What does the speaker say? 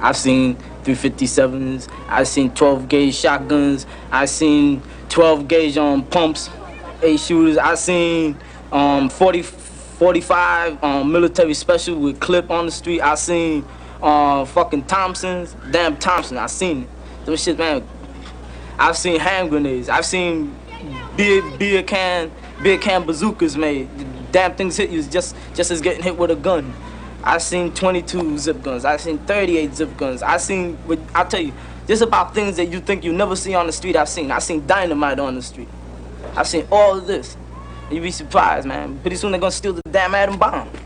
I've seen 357s. I've seen 12 gauge shotguns. I've seen 12 gauge pumps, 8 shooters. I've seen 45 military special with clip on the street. I've seen fucking Thompsons, damn Thompson. I've seen it. Those shit, man. I've seen hand grenades. I've seen beer can bazookas made. Damn things hit you just as getting hit with a gun. I've seen 22 zip guns. I've seen 38 zip guns. I'll tell you, just about things that you think you never see on the street. I've seen dynamite on the street. I've seen all of this. And you'd be surprised, man. Pretty soon they're gonna steal the damn atom bomb.